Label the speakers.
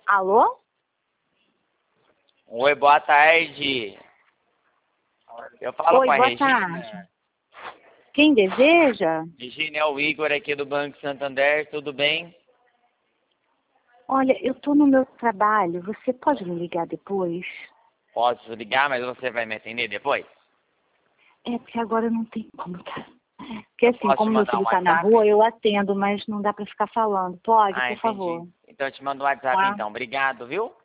Speaker 1: Alô?
Speaker 2: Oi, boa tarde. Eu falo
Speaker 1: Oi,
Speaker 2: com a
Speaker 1: boa
Speaker 2: Regina.
Speaker 1: tarde. Quem deseja?
Speaker 2: Regina, é o Igor aqui do Banco Santander, tudo bem?
Speaker 1: Olha, eu tô no meu trabalho. Você pode me ligar depois?
Speaker 2: Posso ligar, mas você vai me atender depois?
Speaker 1: É, porque agora não tem como, tá? Porque assim,
Speaker 2: Posso te
Speaker 1: como meu
Speaker 2: mandar um
Speaker 1: filho tá na
Speaker 2: WhatsApp?
Speaker 1: rua, eu atendo, mas não dá pra ficar falando. Pode,
Speaker 2: Ah,
Speaker 1: por favor.
Speaker 2: entendi. Então eu te mando um WhatsApp
Speaker 1: Tá?
Speaker 2: então. Obrigado, viu?